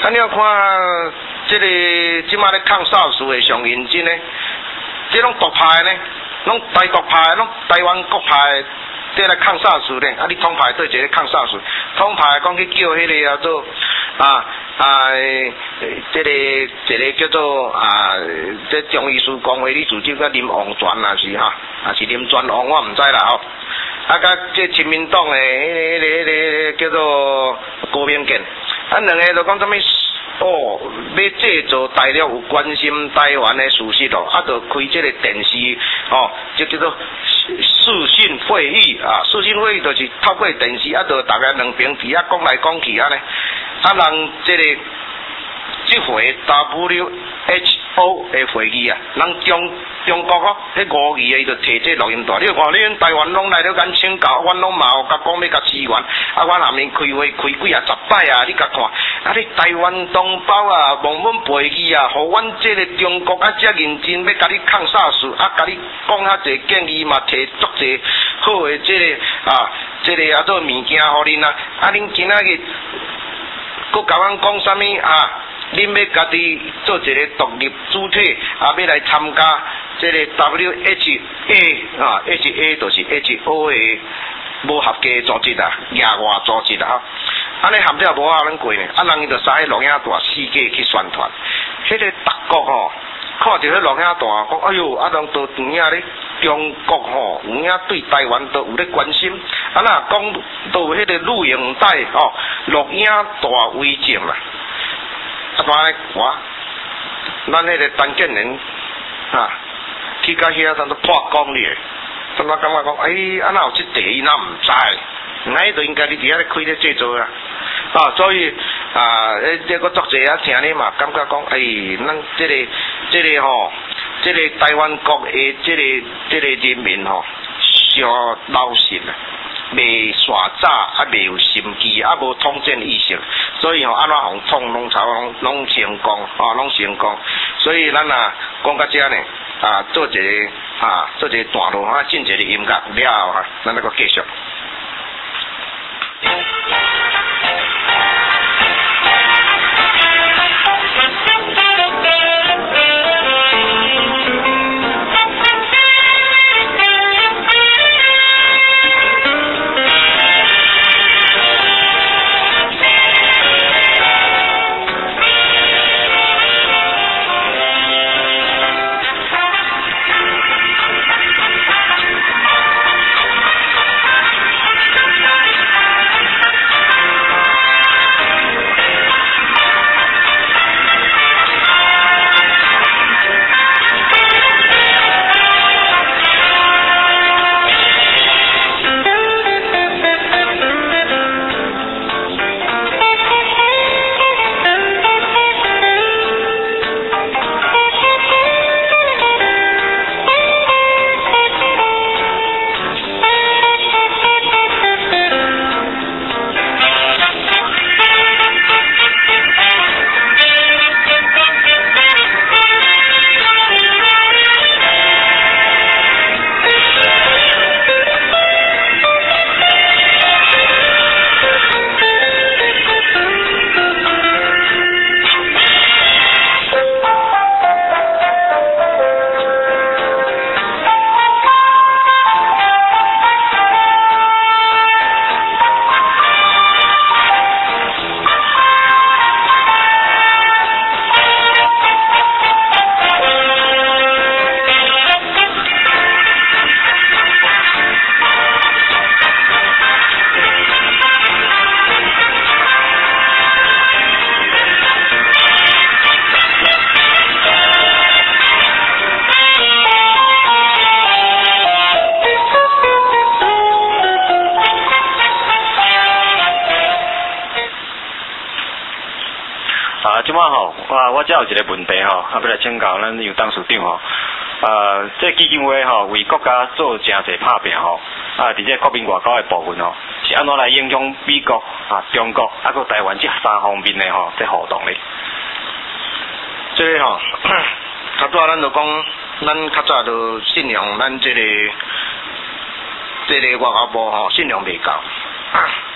你要看这个即马咧抗 SARS 的上认真呢，这种独派呢，拢台独派，拢台湾国派。这来抗SARS呢，你统派对一个抗SARS，统派讲去叫迄个叫做这个一个叫做这中医师公会理事长叫林王全啊是哈，是林全王我唔知啦吼。甲这亲民党的迄个叫做郭明健，两个就讲什么要制造大陆有关心台湾的事实咯，就开这个电视就叫做视讯会议视讯会议就是透过电视就大家两边伫讲来讲去呢，让这个这回 WHO 的会议人中国迄5字伊就摕这录音带，你看恁台湾拢来了咱请教，阮拢嘛有甲讲要甲支援，阮下面开会开几10摆你甲看，你台湾同胞望阮背议互阮这个中国遮认真要甲你抗SARS，甲你讲遐济建议嘛，摕足济好的这个这个做物件互恁恁今仔日佫甲阮讲啥物恁要家己做一个独立主体要来参加这个 WHA HA 就是 HO 的无合格组织野外组织安尼含了无可能过呢，人伊就使录影带世界去宣传，迄个德国看到迄录影带讲，哎哟，人都有影咧，中国有影对台湾都有咧关心，若讲都有迄个录影带录影带为证啦。咱迄个陈建仁去到遐当作破功咧，怎么感觉讲哪有这地伊哪唔知？哪就应该你伫遐咧开咧制作所以这个作者听你嘛，感觉讲咱这个这个台湾国的这个人民上老实未耍早未有心机无统战意识，所以安怎互统拢成功拢成功，所以咱讲到这呢做一个段落进一个音乐了后咱再继续。我这有一个问题要来请教咱杨董事长这基金会为国家做真侪拍拼伫这国民外交的部分是安怎来影响美国中国佮台湾这3方面的这互动咧？这个较早咱就讲，咱较早就信用咱这个外交部信用未够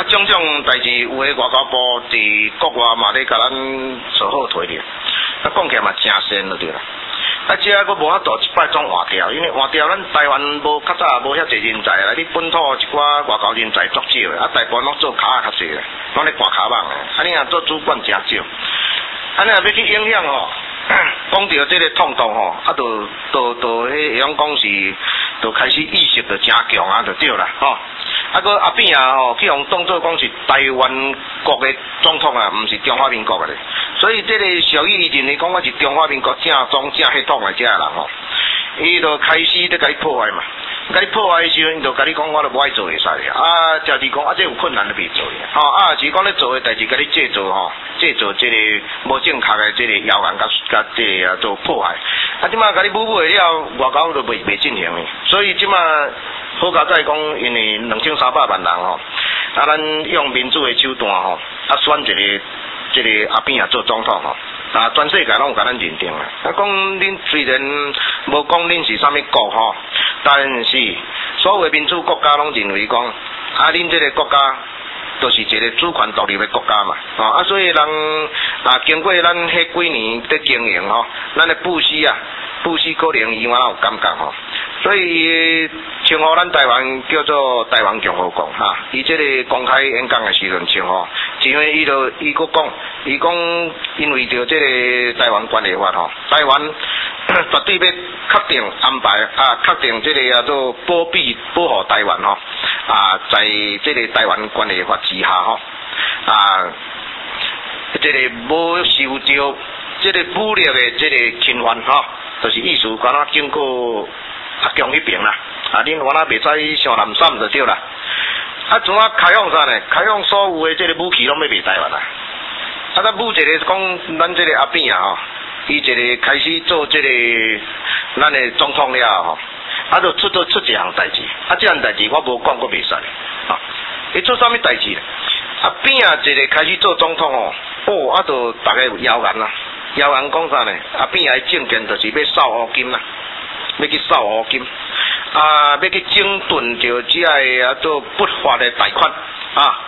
种种代志，有诶外交部伫国外嘛咧甲咱做好推咧，啊讲起来嘛真善就对啦。啊，即个佫无法度一摆总换掉，因为换掉咱台湾无较早无遐侪人才啦，你本土一寡外交人才足少的，啊大部分拢做卡较侪啦，拢咧挂卡网的，啊你若做主管真少，啊你若要去影响吼，讲到即个痛痛吼，啊就迄样讲是，就开始意识就真强啊，就对啦吼。啊个阿扁啊吼，去用当作讲是台湾国的总统啊，毋是中华民国的咧。所以这个小玉认为讲我是中华民国正宗正血统的这个人吼，伊就开始咧甲你破坏嘛。甲你破坏的时候，伊就甲你讲我都无爱做会使啊，就是讲啊，这有困难都袂做的，吼啊，是讲咧做的代志，甲你制造吼，制造这个无正确的这个谣言甲这个做破坏。啊，即马甲你补了，外交都袂进行的，所以即马。好佳在讲，因为2300万人吼，啊，咱用民主的手段吼，啊，选一个阿扁啊做总统吼，啊，全世界拢有甲咱认定啊。啊，讲恁虽然无讲恁是啥物国吼，但是所有的民主国家拢认为讲，啊，恁这个国家就是一个主权独立的国家嘛，啊，所以人啊，经过咱迄几年的经营吼，咱的布施可能伊有感觉吼。所以称呼咱台湾叫做台湾共和国哈，伊这个公开演讲的时阵称呼，因为伊佫讲，伊讲因为着这个台湾关系法吼，台湾绝对要确定安排啊，确定这个叫做保护台湾吼啊，在这个台湾关系法之下吼啊，这个无受到这个武力的这个侵犯吼，就是意思敢若经过。啊，强迄边啦，啊，恁我那袂使上南山就对啦。啊，怎啊开放啥呢？开放所有的这个武器拢要卖台湾啦。啊，咱武一个讲，咱这个阿扁啊吼，伊一个开始做这个咱的总统了吼，啊，就出一项代志，啊，这项代志我无讲过袂使啊。伊做啥物代志？阿扁啊，一个开始做总统哦，啊，就大家有谣言啦，谣言讲啥呢？阿扁啊，政见就是要扫乌金啦。要去扫乌金，啊，要去整顿着这个做不法的贷款啊，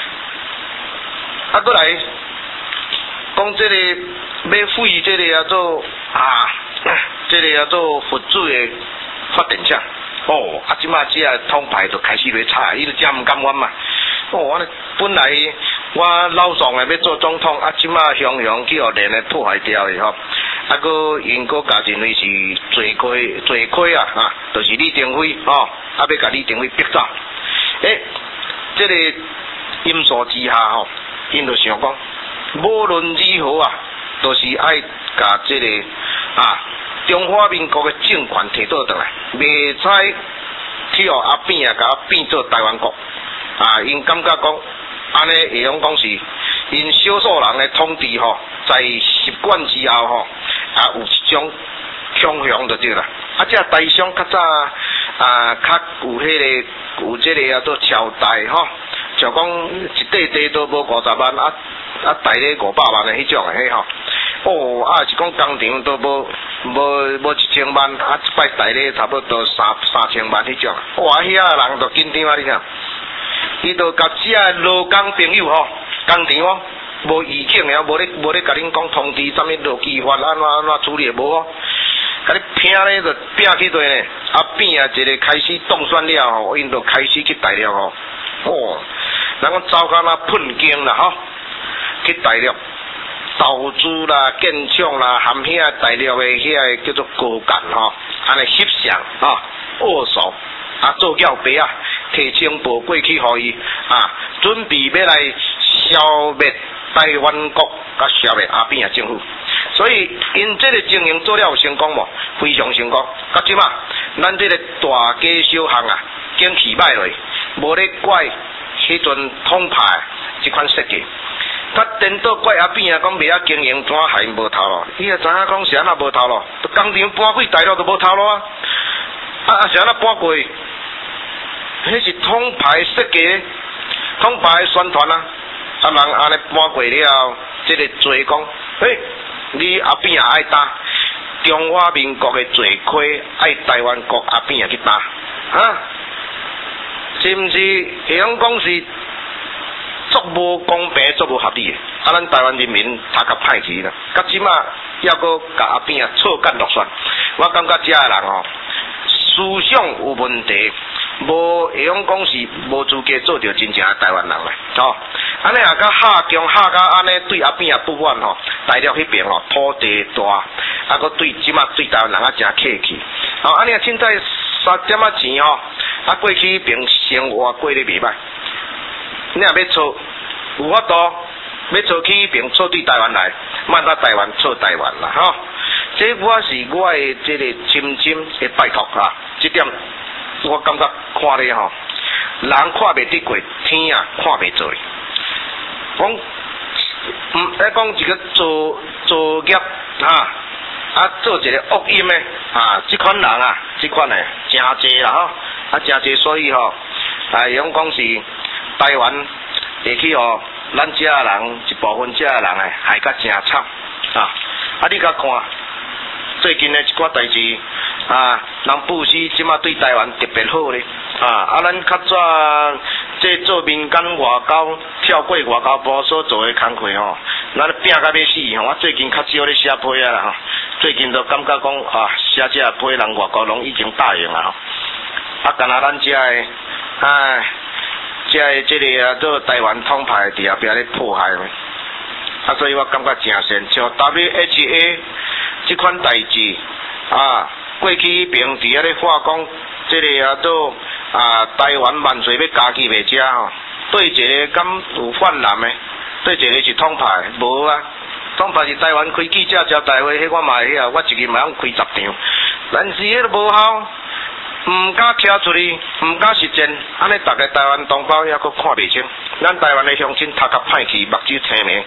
啊，过来讲这个要废这个做啊，这个做佛祖的发电厂，哦，啊，即马这个通牌就开始要查，伊就真唔甘愿嘛，哦，我本来我老爽的要做总统，啊，即马雄去互人来破坏掉的吼。啊，个因个家认为是做亏啊，啊，就是李登辉哦，啊，要甲李登辉逼走。这个因素之下吼，因就想讲，无论如何啊，都是爱甲这个啊中华民国的政权摕倒转来，袂使去互阿扁啊，甲变做台湾国啊，因感觉讲，安尼会用讲是因少数人的统治吼，在习惯之后吼。啊，有一种倾向就对啦。啊，这台商较早啊，较有有这个叫做朝代吼，就讲一块都无50万啊，台咧500万的迄种的迄吼。哦，啊是讲工厂都无1000万，啊一摆台咧差不多3000万迄种。哇，遐人都紧张啊！你看，伊都甲这劳工朋友吼，工厂哦。无预警的，无咧甲恁讲通知啥物落计法安怎处理无哦，甲你拼咧就拼起对呢，啊变啊一个开始当选了吼，因就开始去大陆吼，哦，人讲走到那喷经啦吼，去大陆投资啦、建厂啦，含遐大陆的遐个叫做高干吼，安尼翕相啊、握手啊做轿杯啊，提清报过去互伊啊，准备要来消灭。台湾国甲消灭阿扁啊政府，所以因这个经营做了有成功无？非常成功。到即嘛，咱这个大家小巷啊，景气歹落，无咧怪迄阵统派这款设计。他颠倒怪阿扁啊，讲袂晓经营，怎还无头路？伊也知影讲是安那无头路，工厂搬过大陆都无头路啊！啊是安那搬过？迄是统派设计，统派宣传啊！啊，人安尼搬过了，这个罪讲，你阿扁也爱打，中华民国的罪亏爱台湾国阿扁也去打，啊，是毋是？会用讲是足无公平，足无合理的。啊，咱台湾人民头壳歹去啦，到即马还阁甲阿扁啊错干落选，我感觉遮个人吼，思想有问题，无会用讲是无资格做着真正的台湾人啦，吼。安尼啊，甲下强下甲安尼对阿扁也不满吼，大陆迄边吼土地大，啊阁对即马对台湾人啊真客气，吼安尼啊，凊彩3点仔钱吼，啊过去迄边生活过得袂歹，你若要错，有法度要错去迄边错对台湾来，莫到台湾错台湾啦，吼。这我是我的这个深深的拜托啊，这点我感觉看咧吼，人看袂得过，天啊看袂做。讲，讲一个做业做一个恶因的这款人这款的真济啦吼，真济，所以吼，用讲是台湾地区吼，咱遮人一部分遮人害甲真惨你甲看最近的一寡代志人布施即马对台湾特别好咧咱较早这做民间外交跳过外交部所做的工课吼，咱拼甲要死吼，我最近较少咧写批啦吼，最近都感觉讲写这批人外交拢已经答应啦吼，干那咱遮的遮的这个做台湾统派伫后壁咧迫害所以我感觉真神，像 WHA 这款代志过去迄边伫遐咧话讲，这个做台湾万岁要加起袂遮吼，对一个敢有泛滥的，对一个是统派，无统派是台湾开记者招待会，迄我嘛会晓，我一日嘛通开10场，但是迄个无效，毋敢徛出去，毋敢实践，安尼逐个台湾同胞还阁看袂清，咱台湾的乡亲头壳歹去，目睭青迷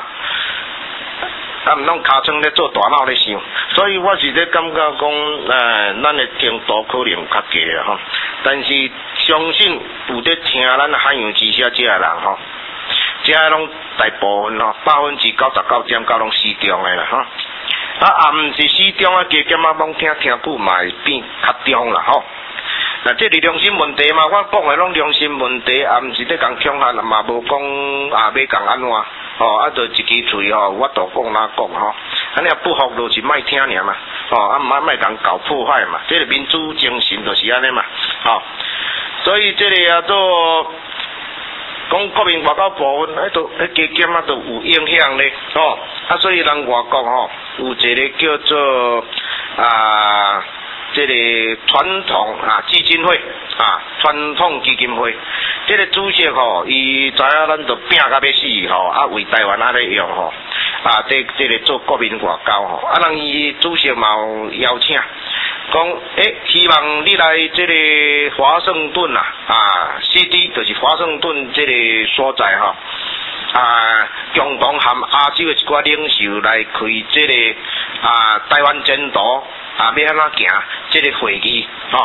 毋拢尻川咧做大脑咧想，所以我是咧感觉讲，咱的程度可能较低吼，但是相信有咧听咱海洋之声这个人吼，这个拢大部分吼99.9%拢死中的啦吼，毋是死中加减拢听久嘛会变较中啦吼。那这是良心问题嘛，我讲的拢良心问题，毋是咧讲恐吓，嘛无讲要讲安怎就一支嘴我都讲哪讲安尼不服就是莫听尔嘛，莫讲搞破坏嘛，这个民主精神就是安尼嘛，所以这个做讲国民外交部分，加减都有影响咧，所以咱外国有一个叫做这个传统基金会传统基金会，这个主席伊知影咱都拼甲要死为台湾咧用这个做国民外交人伊主席嘛有邀请，讲希望你来这个华盛顿CD 就是华盛顿这个所在共同含亚洲的一寡领袖来开这个台湾前途要安怎行这个会议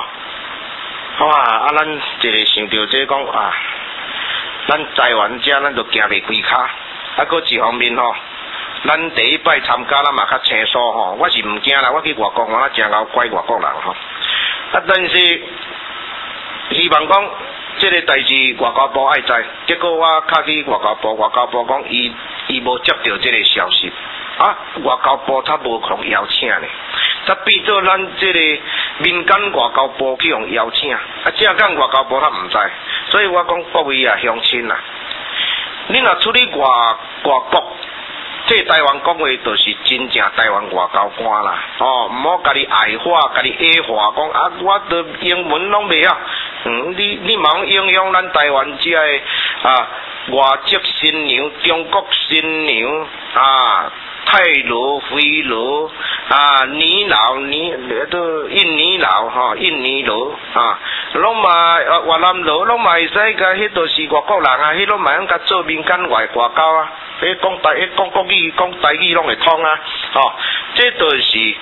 咱一个想到这讲咱台湾遮咱就行袂开骹，搁一方面咱第一摆参加咱嘛较清楚我是毋惊啦，我去外国我真够怪外国人但是希望讲这个代志外交部爱知，结果我敲去外交部讲伊无接到这个消息外交部他无空邀请呢，他变做咱这个民间外交部去用邀请这讲外交部他毋知，所以我讲各位乡亲你若出去外国这台湾讲话就是真正台湾外交官啦毋好家己矮化家己矮化讲我的英文拢袂晓你嘛用影响咱台湾这个外籍新娘中国新娘泰罗菲罗尼佬印尼佬印尼佬拢嘛越南佬拢嘛会使甲迄都是外国人迄拢嘛用甲做民间外交讲国语讲台语拢会通这就是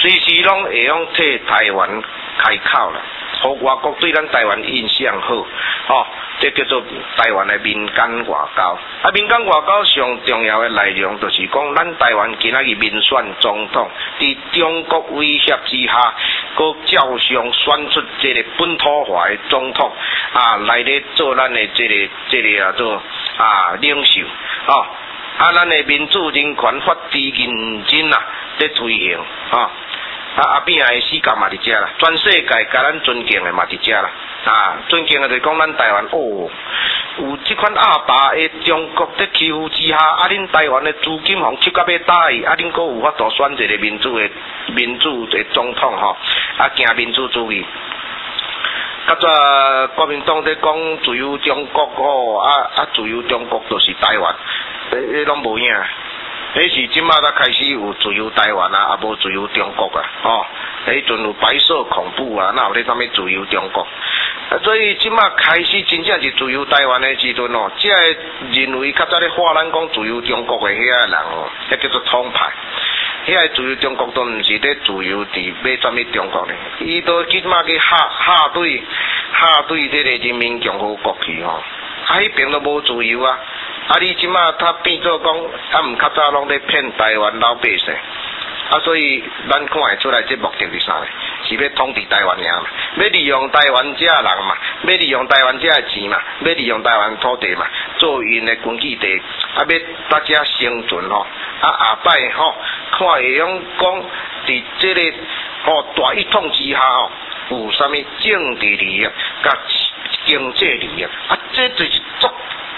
随时拢会用替台湾开口啦，互外国对咱台湾印象好，哦，这叫做台湾的民间外交。啊，民间外交上重要的内容就是讲，咱台湾今仔日民选总统，伫中国威胁之下，佮照常选出这个本土化的总统，啊，来咧做咱的这个做领袖，哦。啊，咱的民主人权法治认真啦，在推行，啊，阿扁的死角嘛伫遮啦，全世界甲咱尊敬的嘛伫遮啦，啊，尊敬的就是讲咱台湾哦，有即款阿爸的中国在欺负之下，啊，恁台湾的资金互吸甲要打去，啊，恁阁有法度选一个民主的总统吼，啊，行民主主义。较早国民党在讲自由中国吼，自由中国就是台湾，拢无影。迄是即马才开始有自由台湾啊，无自由中国啊，吼。迄阵有白色恐怖啊，哪有咧啥物自由中国？所以即马开始真正是自由台湾的时阵哦，即个认为较早咧话咱讲自由中国的遐个人哦，迄叫做统派。遐个自由中国都毋是咧自由伫要啥物中国咧，伊都即马去下对这个人民共和国去吼，啊迄边都无自由啊，啊你即马他变做讲，毋较早拢咧骗台湾老百姓，啊所以咱看会出来这目的是啥咧？是要统治台湾尔嘛，要利用台湾遮人嘛，要利用台湾遮的钱嘛，要利用台湾土地嘛，做因的根据地，啊要大家生存吼，啊下摆吼，看会用讲伫这个大一统之下吼，有啥物政治利益甲经济利益，啊这就是足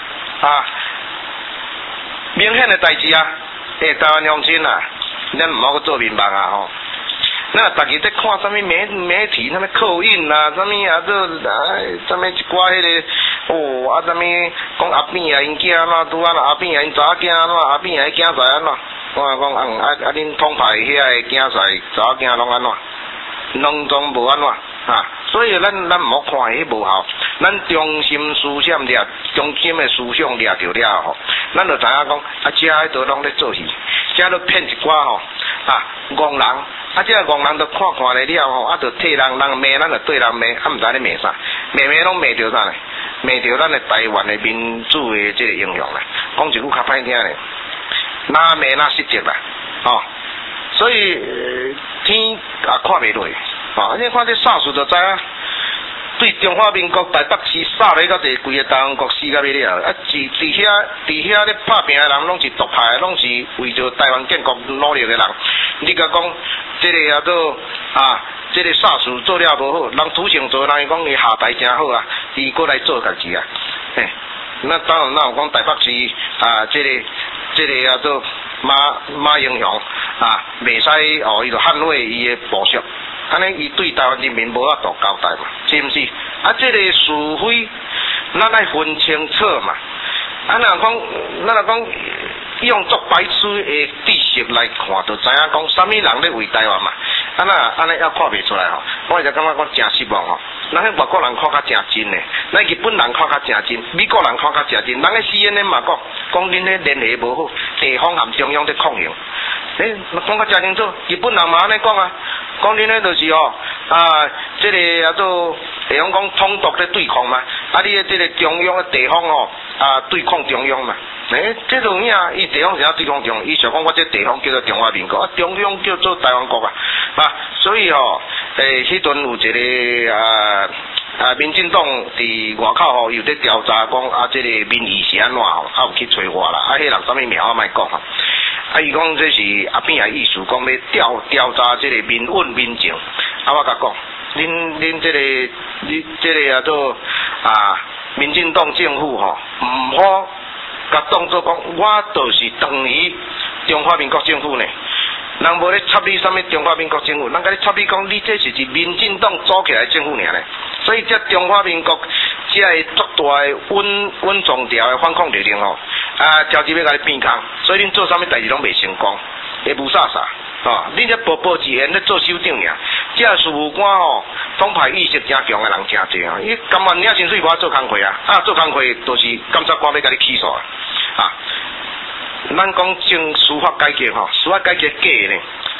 明显的代志啊！台湾乡亲啊，咱毋好去做面目啊吼。那大家在看啥物媒体，啥物口音啊，啥物啊，啥物一寡迄个啥物讲阿扁啊，因囝安怎拄啊，阿扁啊，因查囝安怎，阿扁啊，因囝婿安怎，我讲恁统派遐个囝婿查囝拢安怎，拢总无安怎啊。所以咱毋好看迄无效，咱中心思想中心的思想掠着了吼，咱就知影讲遮迄度拢咧做戏，遮都骗一寡吼戆人，这个戆人都看咧了吼，就替人骂，咱就对人骂，毋知咧骂啥，骂拢骂着啥咧？骂着咱的台湾的民主的这个英雄啦。讲一句较歹听咧，哪骂哪失职啦，吼。所以天也看袂落。你看这煞数就知啊，对中华民国台北市杀咧到规个台湾国死到尾了，伫遐咧拍拼的人拢是独派，拢是为着台湾建国努力的人。你甲讲这个做这个煞数做了无好，人土性做，人讲伊下台真好啊，伊过来做家己啊。那当然，有讲台北市这个做马英雄袂使伊就捍卫伊的部属。安尼伊对台湾人民无法度交代嘛，是毋是？这个是非，咱来分清楚嘛。咱若讲用作白痴的知识来看，就知影讲啥物人咧为台湾嘛。安尼也看袂出来吼，我就感觉讲真失望吼。咱迄外国人看较真真诶，咱日本人看较真真，美国人看较真真。咱咧 CNN 嘛讲恁咧联系无好，地方含中央在抗衡。讲较真清楚，日本人嘛安尼讲啊，讲恁咧就是这个做会用讲统独咧对抗嘛，你的这个中央的地方对抗中央嘛。这种影，伊地方是对抗中央，伊想讲我这地方叫做中华民国，中央叫做台湾国啊，所以迄阵有一个民进党伫外口有在调查讲这个民意是安怎有去找我啦，迄人啥物名我莫讲伊讲这是阿扁的意思，讲要调查这个民怨民情，我甲讲，恁这个做民进党政府毋好。甲当作讲，我就是等于中华民国政府呢。人无咧插你啥物中华民国政府，人甲你插你讲，你这是民进党组起来的政府尔呢。所以这中华民国这个足大的稳状调的反抗力量招致要甲你变空，所以恁做啥物代志拢袂成功，会无啥。恁这步自然咧做首长尔，这事务官统派意识真强的人真侪伊甘愿领薪水无做工课做工课就是检察官要甲你起诉咱讲司法改革司法改革假呢，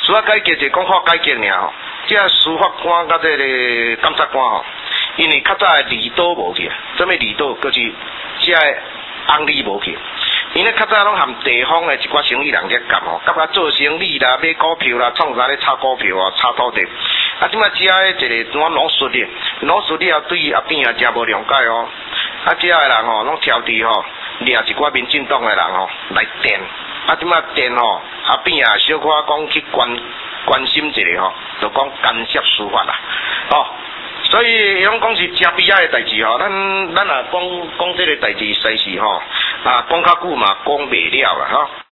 司法改革就讲法改革尔吼，即个司法官甲即个检察官吼，因为较早的离岛无去，什么离岛，就是即个红利无去。因为较早拢含地方的一寡生意人在干吼，甲做生意啦、买股票啦、创啥咧炒股票啊、炒土地。啊，即摆只一个怎农术的，农术了对后边也真无谅解哦。啊，只个人吼，拢挑剔吼，掠一寡民进党的人吼来电。啊，即摆电吼后边啊小可讲去关心一下吼，就讲干涉司法啦，哦。所以拢讲是真悲哀的代志吼，咱也讲这个代志实是吼，啊讲较久嘛讲袂了啦吼。